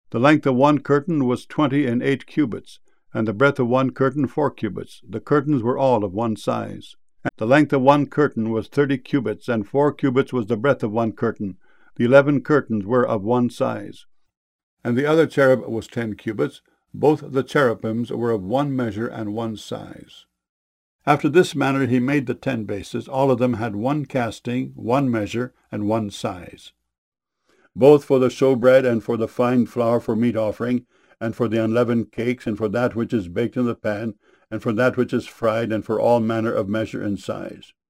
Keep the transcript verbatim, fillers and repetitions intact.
The length of one curtain was twenty and eight cubits, and the breadth of one curtain four cubits. The curtains were all of one size. The length of one curtain was thirty cubits, and four cubits was the breadth of one curtain. The eleven curtains were of one size. And the other cherub was ten cubits. Both the cherubims were of one measure and one size. After this manner he made the ten bases. All of them had one casting, one measure, and one size. Both for the showbread, and for the fine flour for meat offering, and for the unleavened cakes, and for that which is baked in the pan, and for that which is fried, and for all manner of measure and size.